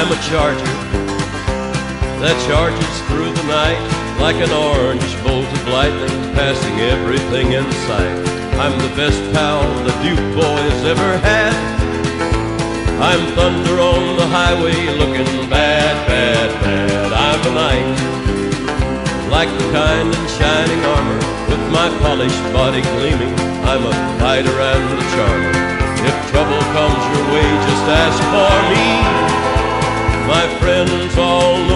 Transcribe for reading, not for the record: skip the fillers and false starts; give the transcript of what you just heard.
I'm a charger that charges through the night like an orange bolt of lightning, passing everything in sight. I'm the best pal the Duke boys ever had. I'm thunder on the highway looking bad, bad, bad. I'm a knight, like the kind in shining armor, with my polished body gleaming. I'm a fighter and a charmer. If trouble comes your way, just ask for me. My friends all know